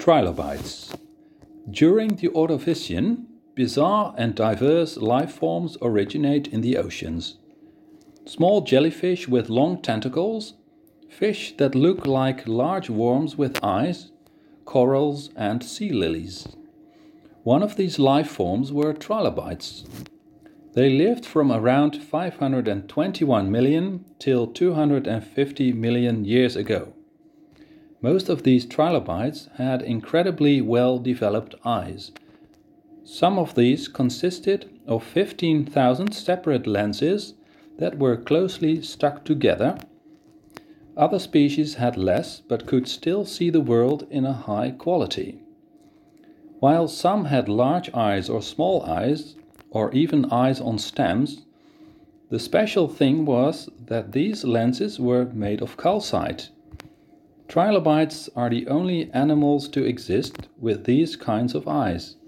Trilobites. During the Ordovician, bizarre and diverse life forms originate in the oceans. Small jellyfish with long tentacles, fish that look like large worms with eyes, corals and sea lilies. One of these life forms were trilobites. They lived from around 521 million till 250 million years ago. Most of these trilobites had incredibly well-developed eyes. Some of these consisted of 15,000 separate lenses that were closely stuck together. Other species had less but could still see the world in a high quality. While some had large eyes or small eyes, or even eyes on stems, the special thing was that these lenses were made of calcite. Trilobites are the only animals to exist with these kinds of eyes.